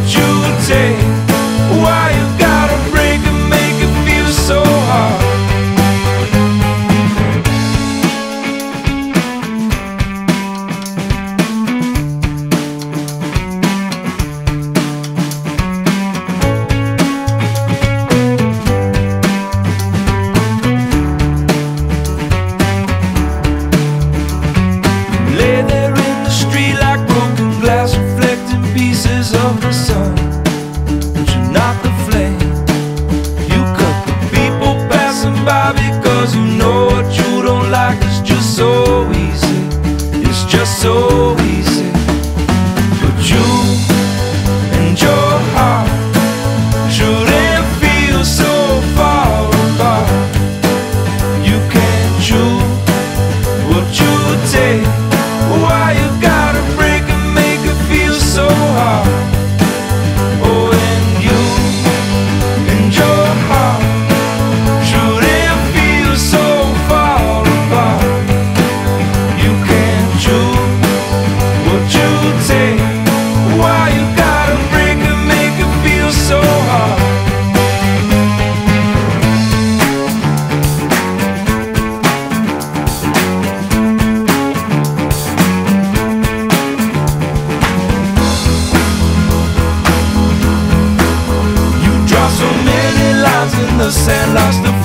you take? Why you gotta break and make it feel so hard? Of the sun, but you're not the flame. You cut the people passing by because you know what you don't like is just so easy. It's just so easy. But you and your heart shouldn't feel so far apart. You can't choose what you take. Why you gotta break and make it feel so hard? The sand lost the